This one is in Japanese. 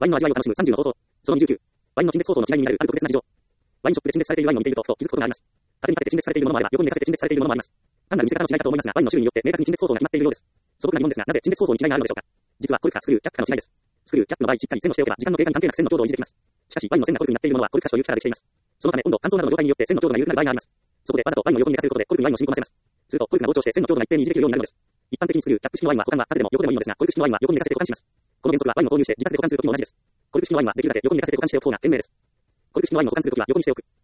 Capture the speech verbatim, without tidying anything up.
ワインの味わいを楽しむさんじゅうの方法。そのにじゅうきゅう。ワインの陳列方法の違いに見られるある特別な事情。ワインショップで陳列されているワインを見ていると、ふと気づくことがあります。縦に立てて陳列されているものもあれば、横に寝かせて陳列されているものもあります。単なる見せ方の違いかと思いますが、ワインの種類によって明確に陳列方法が決まっているようです。素朴な疑問ですが、なぜ陳列方法に違いがあるのでしょうか。実はコルクかスクリュー、キャップかの違いです。スクリュー、キャップの場合、しっかり線をしておけば、時間の経過に関係なく線の強度を維持できます。しかし、ワインの線がコルクになっているものは、コルクか紙という力でできています。そのため、温度、乾燥などの状態によって線の強度が緩くなる場合があります。そこで、わざとワインを横に寝かせることで、コルクにワインを染み込ませます。すると、コルクが膨張して線の強度が一定に維持できるようになるのです。一般的にスクリュー、キャップ式のワインは保管は縦でも横でもいいのですが、コルク式のワインは横に寝かせて保管します。この原則はワインを購入して自宅で保管するときも同じです。コルク式のワインはできるだけ横に寝かせて保管しておく方が賢明です。コルク式のワインを保管するときは横にしておく。